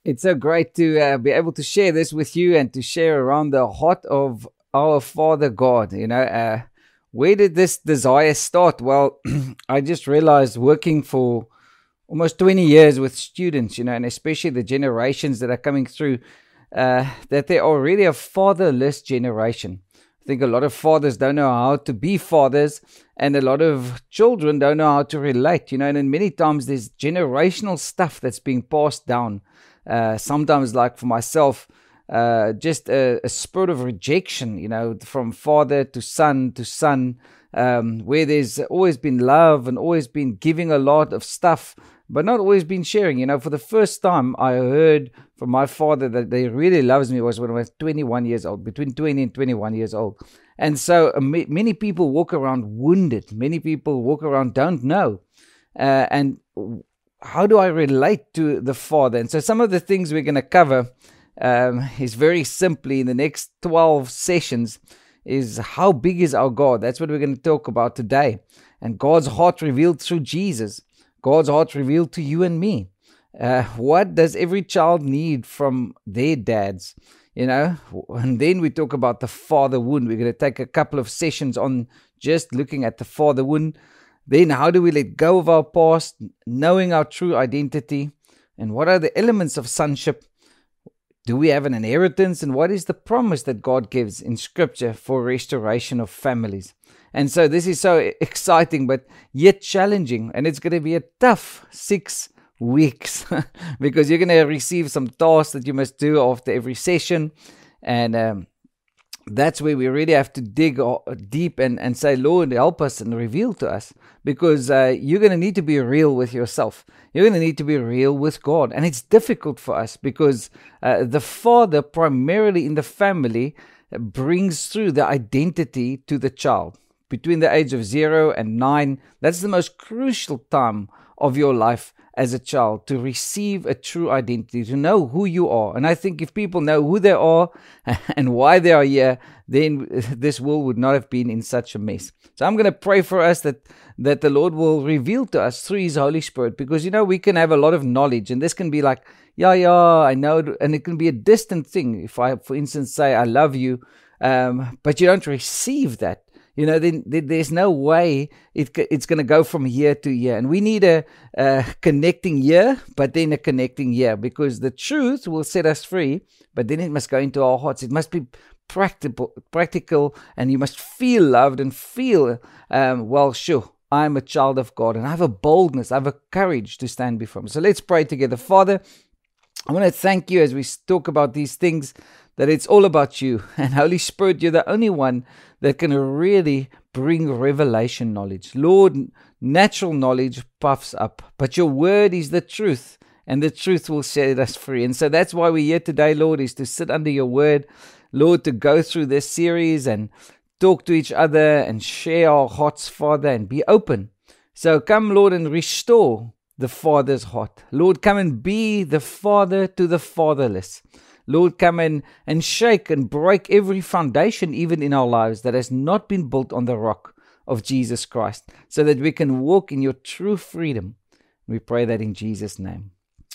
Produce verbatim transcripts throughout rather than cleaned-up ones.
It's so great to uh, be able to share this with you and to share around the heart of our Father God. You know, uh, where did this desire start? Well, I just realized working for almost twenty years with students, you know, and especially the generations that are coming through, uh, that they are really a fatherless generation. I think a lot of fathers don't know how to be fathers, and a lot of children don't know how to relate, you know, and then many times there's generational stuff that's being passed down. Uh, sometimes, like for myself, uh, just a, a spirit of rejection, you know, from father to son to son, um, where there's always been love and always been giving a lot of stuff, but not always been sharing. You know, for the first time I heard from my father that he really loves me was when I was twenty-one years old, between twenty and twenty-one years old. And so uh, ma- many people walk around wounded. Many people walk around don't know. Uh, and how do I relate to the Father? And so some of the things we're going to cover um, is very simply in the next twelve sessions is how big is our God? That's what we're going to talk about today. And God's heart revealed through Jesus. God's heart revealed to you and me. Uh, what does every child need from their dads? You know, and then we talk about the father wound. We're going to take a couple of sessions on just looking at the father wound. Then how do we let go of our past, knowing our true identity? And what are the elements of sonship? Do we have an inheritance? And what is the promise that God gives in Scripture for restoration of families? And so this is so exciting, but yet challenging. And it's going to be a tough six weeks because you're going to receive some tasks that you must do after every session. And um, that's where we really have to dig deep and, and say, Lord, help us and reveal to us, because uh, you're going to need to be real with yourself. You're going to need to be real with God. And it's difficult for us because uh, the father, primarily in the family, brings through the identity to the child. Between the age of zero and nine, that's the most crucial time of your life as a child, to receive a true identity, to know who you are. And I think if people know who they are and why they are here, then this world would not have been in such a mess. So I'm going to pray for us that, that the Lord will reveal to us through His Holy Spirit, because, you know, we can have a lot of knowledge, and this can be like, yeah, yeah, I know, and it can be a distant thing. If I, for instance, say, I love you, um, but you don't receive that, you know, then, then there's no way it, it's going to go from year to year. And we need a, a connecting year, but then a connecting year, because the truth will set us free, but then it must go into our hearts. It must be practical, practical, and you must feel loved and feel, um, well, sure, I'm a child of God, and I have a boldness, I have a courage to stand before Him. So let's pray together. Father, I want to thank You as we talk about these things, that it's all about You. And Holy Spirit, You're the only one that can really bring revelation knowledge. Lord, natural knowledge puffs up, but Your word is the truth, and the truth will set us free. And so that's why we're here today, Lord, is to sit under Your word, Lord, to go through this series and talk to each other and share our hearts, Father, and be open. So come, Lord, and restore the Father's heart. Lord, come and be the Father to the fatherless. Lord, come in and shake and break every foundation, even in our lives, that has not been built on the rock of Jesus Christ, so that we can walk in Your true freedom. We pray that in Jesus' name.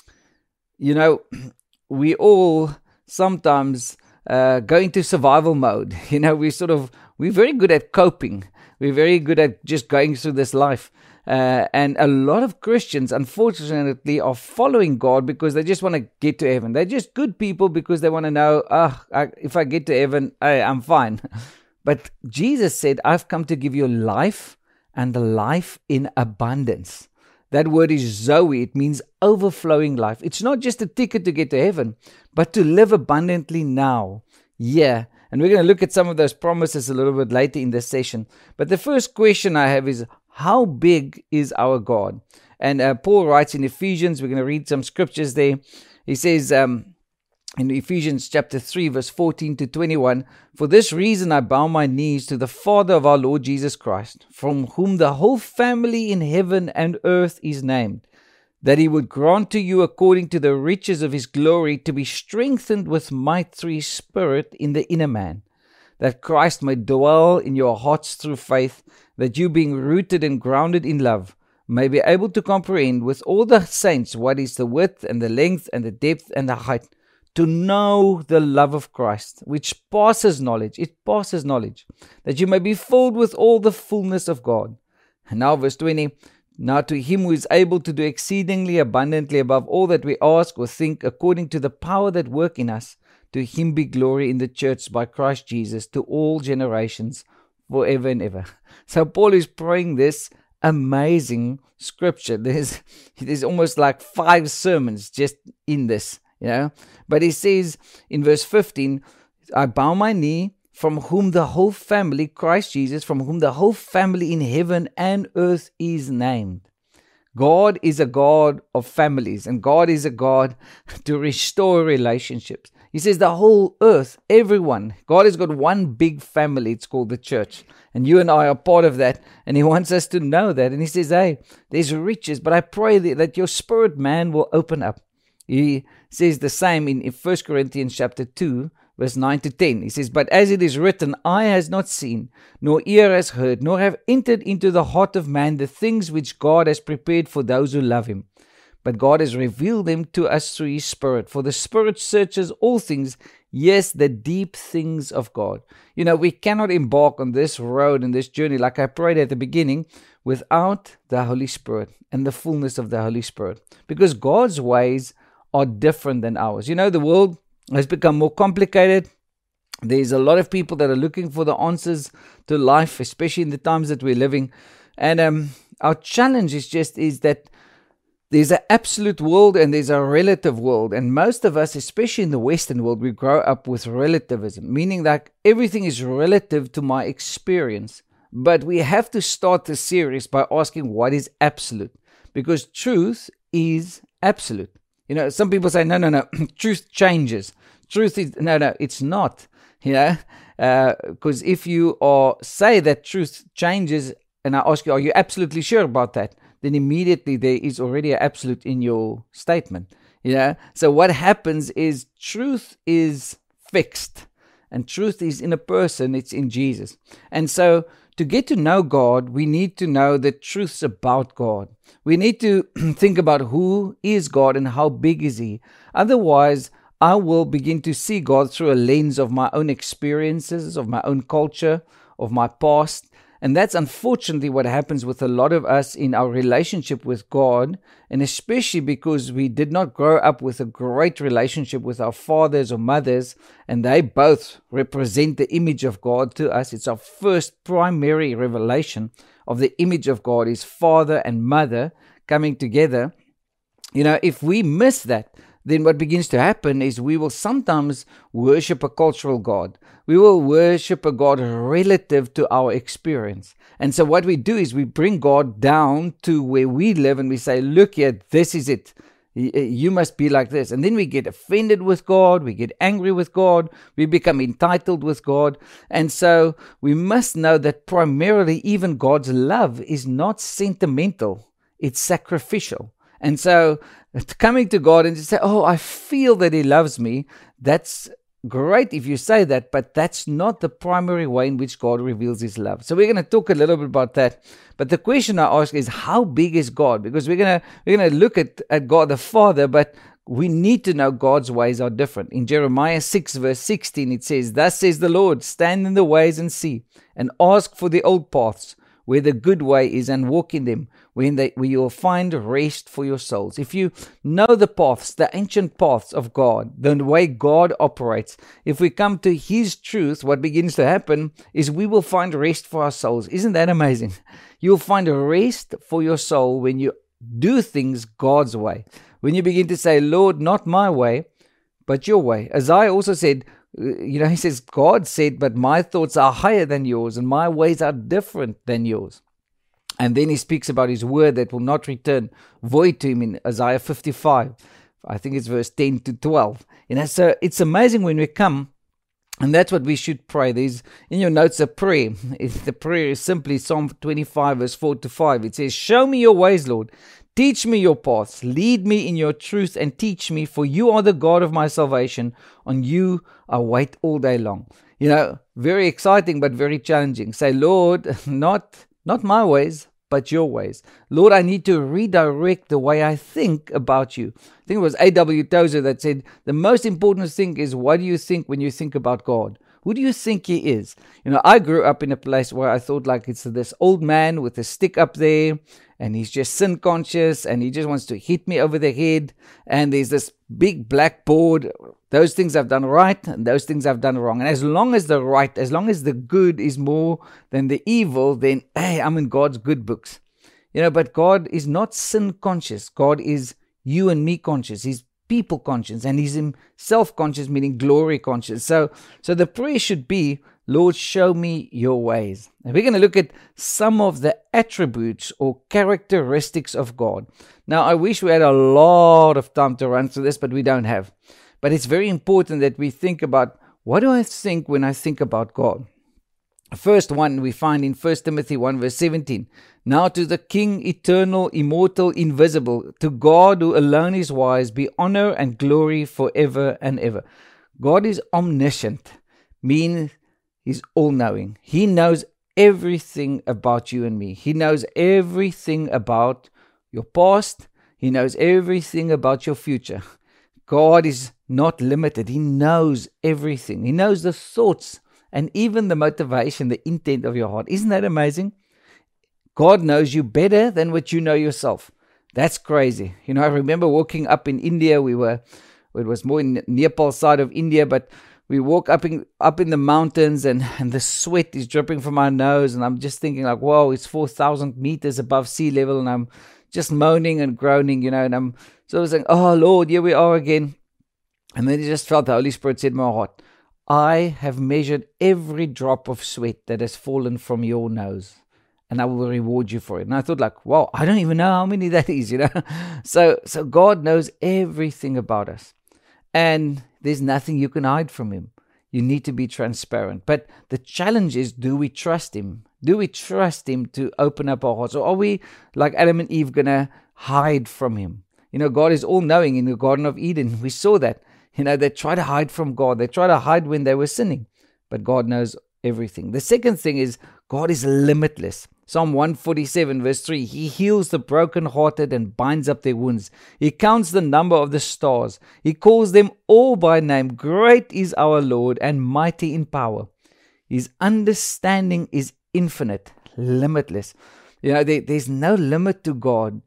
You know, we all sometimes uh, go into survival mode. You know, we sort of, we're very good at coping. We're very good at just going through this life. Uh, and a lot of Christians, unfortunately, are following God because they just want to get to heaven. They're just good people because they want to know, ah, oh, if I get to heaven, I, I'm fine. But Jesus said, I've come to give you life, and the life in abundance. That word is Zoe. It means overflowing life. It's not just a ticket to get to heaven, but to live abundantly now. Yeah. And we're going to look at some of those promises a little bit later in this session. But the first question I have is, how big is our God? And uh, Paul writes in Ephesians, we're going to read some scriptures there. He says um, in Ephesians chapter three, verse fourteen to twenty-one, for this reason I bow my knees to the Father of our Lord Jesus Christ, from whom the whole family in heaven and earth is named, that He would grant to you according to the riches of His glory to be strengthened with might through His Spirit in the inner man, that Christ may dwell in your hearts through faith, that you being rooted and grounded in love, may be able to comprehend with all the saints what is the width and the length and the depth and the height, to know the love of Christ, which passes knowledge. It passes knowledge, that you may be filled with all the fullness of God. And now verse twenty, now to him who is able to do exceedingly abundantly above all that we ask or think, according to the power that work in us, to him be glory in the church by Christ Jesus to all generations, forever and ever. So Paul is praying this amazing scripture. There's, there's almost like five sermons just in this, you know. But he says in verse fifteen, I bow my knee, from whom the whole family, Christ Jesus, from whom the whole family in heaven and earth is named. God is a God of families, and God is a God to restore relationships. He says the whole earth, everyone, God has got one big family, it's called the church. And you and I are part of that, and he wants us to know that. And he says, hey, there's riches, but I pray that your spirit man will open up. He says the same in First Corinthians chapter two, verse nine to ten. He says, but as it is written, eye has not seen, nor ear has heard, nor have entered into the heart of man the things which God has prepared for those who love him. But God has revealed them to us through his Spirit. For the Spirit searches all things, yes, the deep things of God. You know, we cannot embark on this road and this journey, like I prayed at the beginning, without the Holy Spirit and the fullness of the Holy Spirit. Because God's ways are different than ours. You know, the world has become more complicated. There's a lot of people that are looking for the answers to life, especially in the times that we're living. And um, our challenge is just is that there's an absolute world and there's a relative world. And most of us, especially in the Western world, we grow up with relativism, meaning that everything is relative to my experience. But we have to start the series by asking what is absolute, because truth is absolute. You know, some people say, no, no, no, truth changes. Truth is, no, no, it's not, you know, because uh, if you are say that truth changes, and I ask you, are you absolutely sure about that? Then immediately there is already an absolute in your statement, you know. So what happens is truth is fixed, and truth is in a person, it's in Jesus. And so to get to know God, we need to know the truths about God. We need to think about who is God and how big is he. Otherwise, I will begin to see God through a lens of my own experiences, of my own culture, of my past. And that's unfortunately what happens with a lot of us in our relationship with God, and especially because we did not grow up with a great relationship with our fathers or mothers, and they both represent the image of God to us. It's our first primary revelation of the image of God, is father and mother coming together. You know, if we miss that, then what begins to happen is we will sometimes worship a cultural God. We will worship a God relative to our experience. And so what we do is we bring God down to where we live and we say, look here, this is it. You must be like this. And then we get offended with God. We get angry with God. We become entitled with God. And so we must know that primarily even God's love is not sentimental. It's sacrificial. And so coming to God and just say, oh, I feel that he loves me, that's great if you say that, but that's not the primary way in which God reveals his love. So we're going to talk a little bit about that. But the question I ask is, how big is God? Because we're going to we're going to look at, at God the Father, but we need to know God's ways are different. In Jeremiah six verse sixteen, it says, thus says the Lord, stand in the ways and see, and ask for the old paths, where the good way is, and walk in them, when they, where you will find rest for your souls. If you know the paths, the ancient paths of God, the way God operates, if we come to his truth, what begins to happen is we will find rest for our souls. Isn't that amazing? You'll find rest for your soul when you do things God's way. When you begin to say, Lord, not my way, but your way. Isaiah also said, you know, he says, God said, but my thoughts are higher than yours and my ways are different than yours. And then he speaks about his word that will not return void to him in Isaiah fifty-five. I think it's verse ten to twelve. You know, so it's amazing when we come, and that's what we should pray. There's in your notes a prayer. The prayer is simply Psalm twenty-five verse four to five. It says, show me your ways, Lord. Teach me your paths, lead me in your truth and teach me, for you are the God of my salvation. On you I wait all day long. You know, very exciting but very challenging. Say, Lord, not not my ways, but your ways. Lord, I need to redirect the way I think about you. I think it was A W Tozer that said, the most important thing is, what do you think when you think about God? Who do you think he is? You know, I grew up in a place where I thought like it's this old man with a stick up there, and he's just sin conscious, and he just wants to hit me over the head, and there's this big blackboard. Those things I've done right, and those things I've done wrong. And as long as the right, as long as the good is more than the evil, then, hey, I'm in God's good books. You know, but God is not sin conscious. God is you and me conscious. He's people conscious, and he's himself conscious, meaning glory conscious. So, so the prayer should be, Lord, show me your ways. And we're going to look at some of the attributes or characteristics of God. Now, I wish we had a lot of time to run through this, but we don't have. But it's very important that we think about, what do I think when I think about God? First one we find in First Timothy one verse seventeen. Now to the King, eternal, immortal, invisible, to God who alone is wise, be honor and glory forever and ever. God is omniscient, meaning he's all-knowing. He knows everything about you and me. He knows everything about your past. He knows everything about your future. God is not limited. He knows everything. He knows the thoughts and even the motivation, the intent of your heart. Isn't that amazing? God knows you better than what you know yourself. That's crazy. You know, I remember walking up in India. We were, it was more in Nepal side of India, but we walk up in up in the mountains, and, and the sweat is dripping from our nose, and I'm just thinking like, whoa, it's four thousand meters above sea level, and I'm just moaning and groaning, you know, and I'm sort of saying, oh Lord, here we are again. And then I just felt the Holy Spirit said in my heart, I have measured every drop of sweat that has fallen from your nose, and I will reward you for it. And I thought like, wow, I don't even know how many that is, you know. So, so God knows everything about us, and there's nothing you can hide from him. You need to be transparent. But the challenge is, do we trust him? Do we trust him to open up our hearts? Or are we, like Adam and Eve, going to hide from him? You know, God is all-knowing. In the Garden of Eden, we saw that. You know, they try to hide from God. They try to hide when they were sinning. But God knows everything. The second thing is, God is limitless. Psalm one forty-seven verse three, he heals the brokenhearted and binds up their wounds. He counts the number of the stars. He calls them all by name. Great is our Lord and mighty in power. His understanding is infinite, limitless. You know, there, there's no limit to God.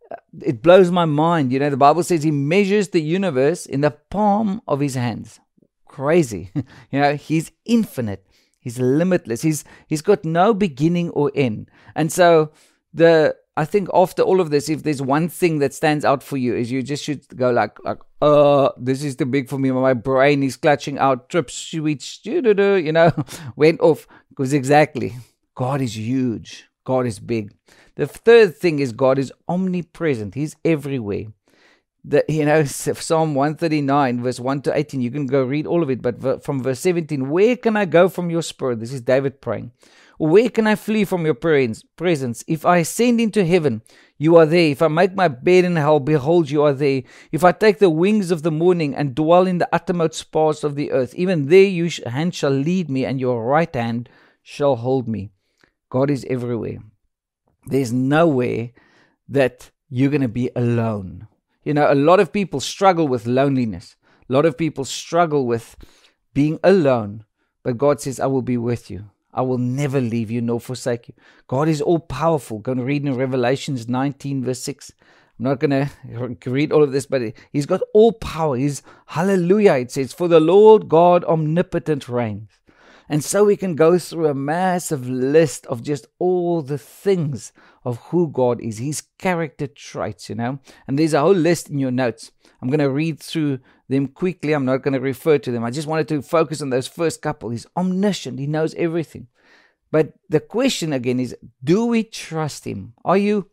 It blows my mind. You know, the Bible says he measures the universe in the palm of his hands. Crazy. You know, he's infinite. He's limitless. He's he's got no beginning or end. And so the I think after all of this, if there's one thing that stands out for you, is you just should go like, like oh, this is too big for me. My brain is clutching out. Trip, switch, you know, went off. Because exactly, God is huge. God is big. The third thing is, God is omnipresent. He's everywhere. The, you know, Psalm one thirty-nine, verse one to eighteen, you can go read all of it, but from verse seventeen, where can I go from your spirit? This is David praying. Where can I flee from your presence? If I ascend into heaven, you are there. If I make my bed in hell, behold, you are there. If I take the wings of the morning and dwell in the uttermost parts of the earth, even there your hand shall lead me, and your right hand shall hold me. God is everywhere. There's nowhere that you're going to be alone. You know, a lot of people struggle with loneliness. A lot of people struggle with being alone. But God says, I will be with you. I will never leave you nor forsake you. God is all powerful. Going to read in Revelations nineteen verse six. I'm not going to read all of this, but he's got all power. He's, hallelujah, it says, for the Lord God omnipotent reigns. And so we can go through a massive list of just all the things of who God is, his character traits, you know. And there's a whole list in your notes. I'm going to read through them quickly. I'm not going to refer to them. I just wanted to focus on those first couple. He's omniscient. He knows everything. But the question again is, do we trust him? Are you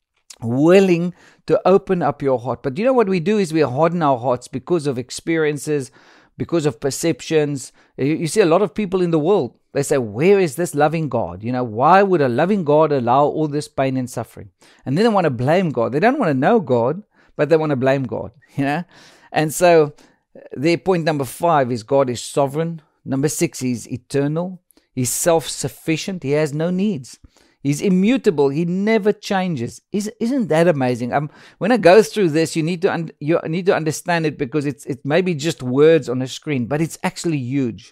willing to open up your heart? But you know what we do is we harden our hearts because of experiences, because of perceptions. You see a lot of people in the world, they say, where is this loving God? You know, why would a loving God allow all this pain and suffering? And then they want to blame God. They don't want to know God, but they want to blame God, you know. And so their point number five is, God is sovereign. Number six, he's eternal. He's self-sufficient. He has no needs. He's immutable. He never changes. Is, isn't that amazing? Um, when I go through this, you need to un- you need to understand it, because it's it may be just words on a screen, but it's actually huge.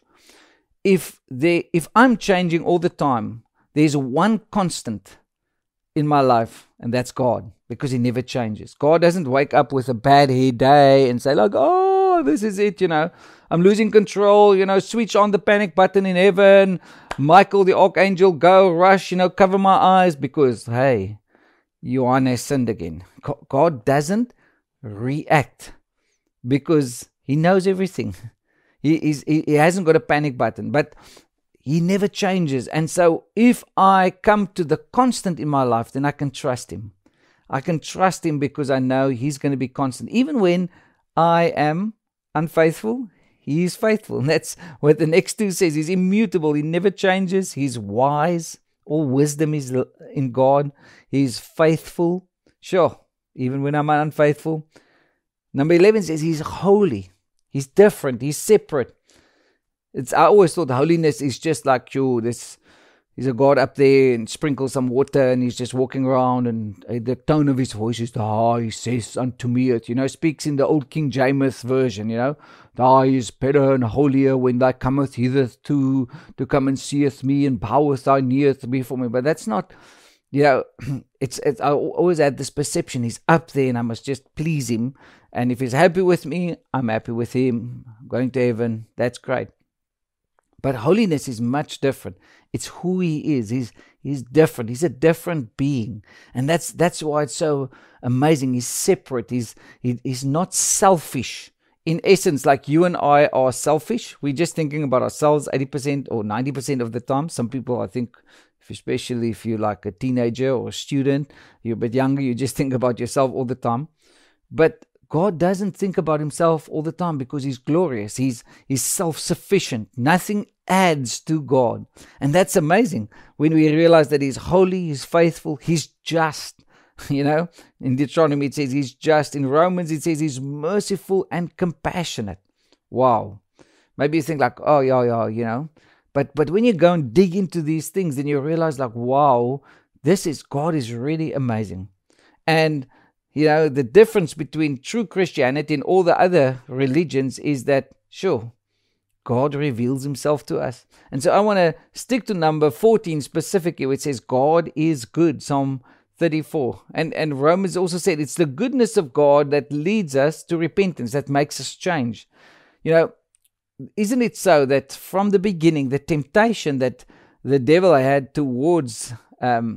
If they if I'm changing all the time, there's one constant in my life, and that's God, because He never changes. God doesn't wake up with a bad hair day and say like, "Oh, this is it," you know. I'm losing control, you know, switch on the panic button in heaven. Michael the archangel, go, rush, you know, cover my eyes because, hey, Johannes sinned again. God doesn't react because He knows everything. He, is, he hasn't got a panic button, but He never changes. And so if I come to the constant in my life, then I can trust Him. I can trust Him because I know He's going to be constant. Even when I am unfaithful, He is faithful. And that's what the next two says. He's immutable. He never changes. He's wise. All wisdom is in God. He's faithful. Sure, even when I'm unfaithful. Number eleven says He's holy. He's different. He's separate. It's I always thought holiness is just like, yo, this He's a God up there and sprinkles some water and He's just walking around, and the tone of His voice is, "Ah, He says unto me," it, you know, speaks in the old King James version, you know, "Thou is better and holier when thou cometh hitherto to come and seeth me and boweth thy knee before me." But that's not, you know, it's, it's, I always had this perception He's up there and I must just please Him. And if He's happy with me, I'm happy with Him. I'm going to heaven. That's great. But holiness is much different. It's who He is. He's He's different. He's a different being. And that's that's why it's so amazing. He's separate. He's he, He's not selfish. In essence, like you and I are selfish. We're just thinking about ourselves eighty percent or ninety percent of the time. Some people, I think, especially if you're like a teenager or a student, you're a bit younger, you just think about yourself all the time. But God doesn't think about Himself all the time because He's glorious. He's, he's self-sufficient. Nothing adds to God. And that's amazing when we realize that He's holy, He's faithful, He's just. You know, in Deuteronomy it says He's just. In Romans it says He's merciful and compassionate. Wow. Maybe you think like, oh, yeah, yeah, you know. But but when you go and dig into these things, then you realize like, wow, this is, God is really amazing. And you know, the difference between true Christianity and all the other religions is that, sure, God reveals Himself to us. And so I want to stick to number fourteen specifically, where it says God is good, Psalm thirty-four. And, and Romans also said it's the goodness of God that leads us to repentance, that makes us change. You know, isn't it so that from the beginning, the temptation that the devil had towards um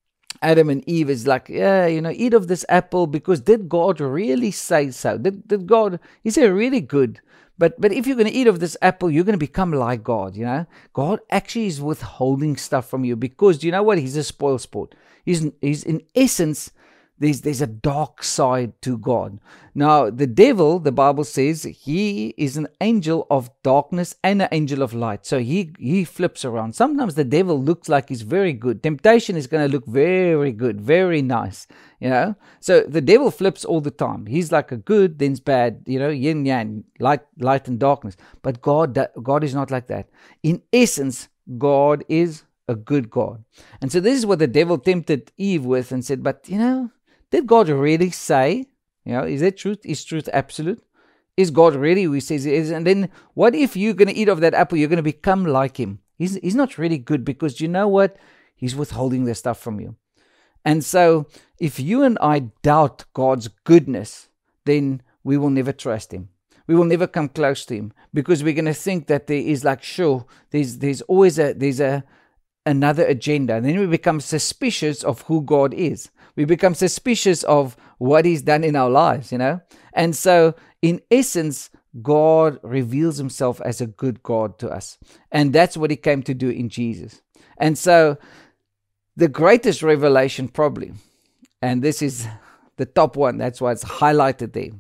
Adam and Eve is like, yeah, you know, eat of this apple, because did God really say so? Did, did God, is He really good? But but if you're going to eat of this apple, you're going to become like God, you know. God actually is withholding stuff from you because, do you know what? He's a spoil sport. He's, he's in essence, There's, there's a dark side to God. Now, the devil, the Bible says, he is an angel of darkness and an angel of light. So he, he flips around. Sometimes the devil looks like he's very good. Temptation is going to look very good, very nice, you know. So the devil flips all the time. He's like a good, then's bad, you know, yin yang, light, light and darkness. But God, God is not like that. In essence, God is a good God. And so this is what the devil tempted Eve with and said, but, you know, did God really say, you know, is that truth? Is truth absolute? Is God really who He says He is? And then what if you're going to eat of that apple, you're going to become like Him? He's, he's not really good because you know what? He's withholding the stuff from you. And so if you and I doubt God's goodness, then we will never trust Him. We will never come close to Him because we're going to think that there is like, sure, there's, there's always a, there's a, another agenda. And then we become suspicious of who God is. We become suspicious of what He's done in our lives, you know. And so, in essence, God reveals Himself as a good God to us. And that's what He came to do in Jesus. And so, the greatest revelation probably, and this is the top one, that's why it's highlighted there.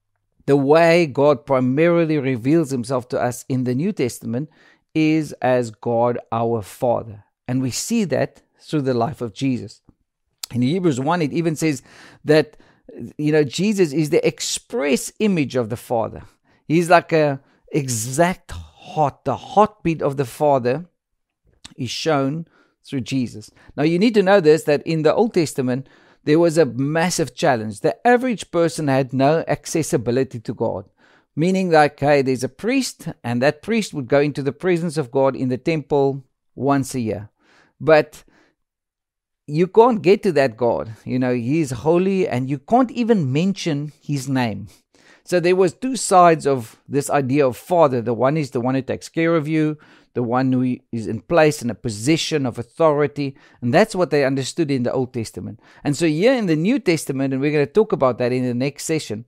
The way God primarily reveals Himself to us in the New Testament is as God our Father. And we see that through the life of Jesus. In Hebrews one, it even says that, you know, Jesus is the express image of the Father. He's like a exact heart. The heartbeat of the Father is shown through Jesus. Now you need to know this, that in the Old Testament, there was a massive challenge. The average person had no accessibility to God. Meaning like, hey, there's a priest, and that priest would go into the presence of God in the temple once a year. But you can't get to that God. You know, He is holy, and you can't even mention His name. So there was two sides of this idea of Father. The one is the one who takes care of you, the one who is in place in a position of authority. And that's what they understood in the Old Testament. And so here in the New Testament, and we're going to talk about that in the next session,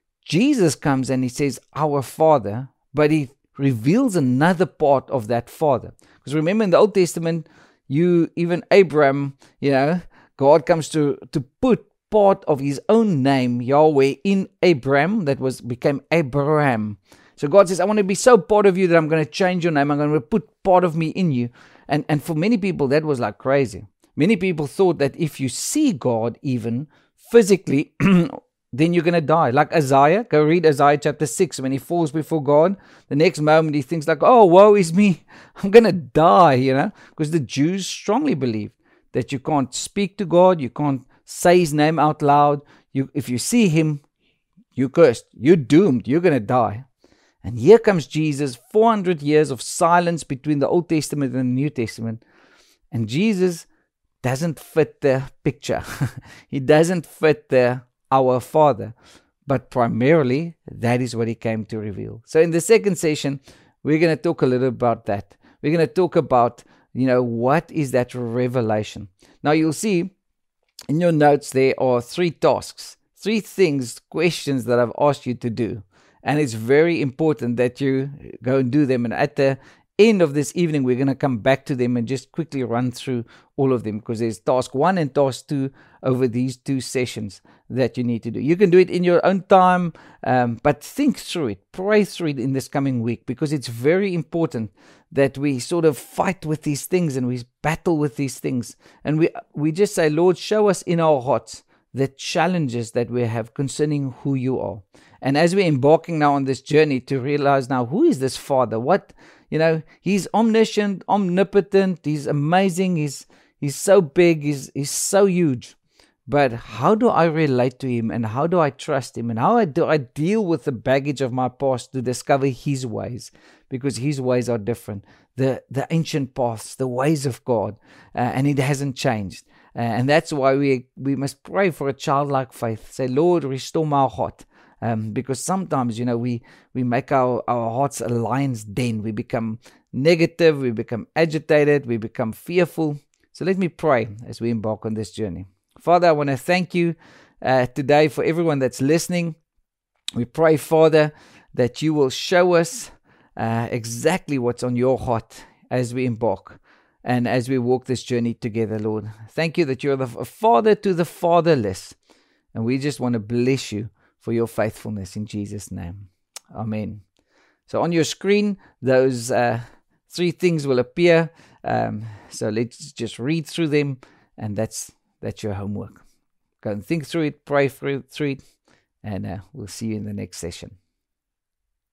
Jesus comes and He says, our Father, but He reveals another part of that Father. Because remember, in the Old Testament, you, even Abraham, you know, God comes to, to put part of His own name, Yahweh, in Abraham, that was became Abraham. So God says, I want to be so part of you that I'm going to change your name. I'm going to put part of me in you. And, and for many people, that was like crazy. Many people thought that if you see God even physically, then you're going to die. Like Isaiah, go read Isaiah chapter six. When he falls before God, the next moment he thinks like, oh, woe is me. I'm going to die, you know, because the Jews strongly believed that you can't speak to God. You can't say His name out loud. You, if you see Him, you're cursed. You're doomed. You're going to die. And here comes Jesus, four hundred years of silence between the Old Testament and the New Testament. And Jesus doesn't fit the picture. He doesn't fit the our Father. But primarily, that is what He came to reveal. So in the second session, we're going to talk a little about that. We're going to talk about, you know, what is that revelation? Now you'll see in your notes there are three tasks, three things, questions that I've asked you to do. And it's very important that you go and do them. And at the end of this evening, we're going to come back to them and just quickly run through all of them, because there's task one and task two over these two sessions that you need to do. You can do it in your own time, um, but think through it, pray through it in this coming week, because it's very important that we sort of fight with these things and we battle with these things. And we we just say, Lord, show us in our hearts the challenges that we have concerning who you are. And as we're embarking now on this journey to realize now, who is this Father? What, you know, He's omniscient, omnipotent, He's amazing, He's He's so big, He's, he's so huge. But how do I relate to Him, and how do I trust Him, and how do I deal with the baggage of my past to discover His ways? Because His ways are different. The, the ancient paths, the ways of God, uh, and it hasn't changed. Uh, and that's why we, we must pray for a childlike faith. Say, Lord, restore my heart. Um, because sometimes, you know, we, we make our, our hearts a lion's den. We become negative, we become agitated, we become fearful. So let me pray as we embark on this journey. Father, I want to thank you uh, today for everyone that's listening. We pray, Father, that you will show us uh, exactly what's on your heart as we embark and as we walk this journey together, Lord. Thank you that you're the Father to the fatherless. And we just want to bless you for your faithfulness in Jesus' name. Amen. So on your screen, those uh, three things will appear. Um, so let's just read through them, and that's that's your homework. Go and think through it, pray through, through it, and uh, we'll see you in the next session.